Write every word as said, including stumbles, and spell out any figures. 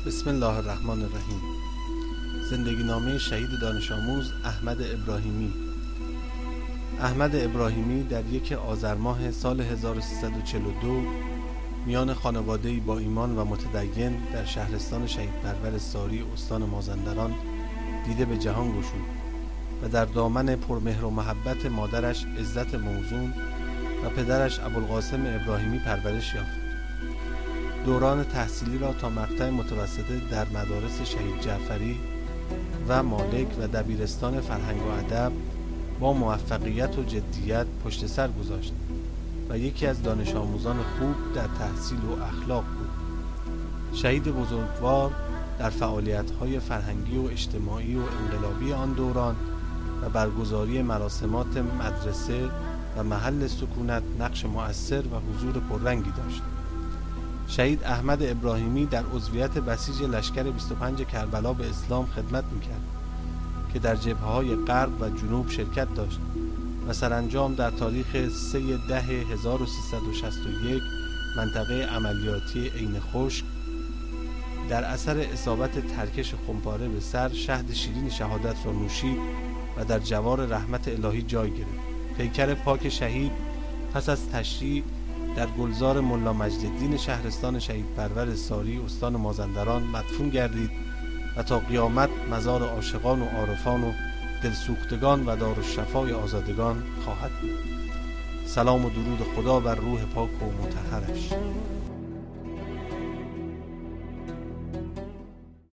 بسم الله الرحمن الرحیم. زندگی نامه شهید دانش آموز احمد ابراهیمی. احمد ابراهیمی در یک آذر ماه سال هزار و سیصد و چهل و دو میان خانواده‌ای با ایمان و متدین در شهرستان شهید پرور ساری استان مازندران دیده به جهان گشود و در دامن پرمهر و محبت مادرش عزت موزون و پدرش ابوالقاسم ابراهیمی پرورش یافت. دوران تحصیلی را تا مقطع متوسطه در مدارس شهید جعفری و مالک و دبیرستان فرهنگ و ادب با موفقیت و جدیت پشت سر گذاشت و یکی از دانش آموزان خوب در تحصیل و اخلاق بود. شهید بزرگوار در فعالیت‌های فرهنگی و اجتماعی و انقلابی آن دوران و برگزاری مراسمات مدرسه و محل سکونت نقش مؤثر و حضور پررنگی داشت. شهید احمد ابراهیمی در عضویت بسیج لشکر بیست و پنج کربلا به اسلام خدمت میکرد که در جبهه‌های غرب و جنوب شرکت داشت و سرانجام در تاریخ سه ده هزار و سیصد و شصت و یک منطقه عملیاتی عین خشک در اثر اصابت ترکش خمپاره به سر شهد شیرین شهادت را نوشید و در جوار رحمت الهی جای گرفت. پیکر پاک شهید پس از تشییع در گلزار ملا مجدالدین شهرستان شهید پرور ساری استان مازندران مدفون گردید و تا قیامت مزار عاشقان و عارفان و دلسوختگان و دارالشفای آزادگان خواهد بود. سلام و درود خدا بر روح پاک و مطهرش.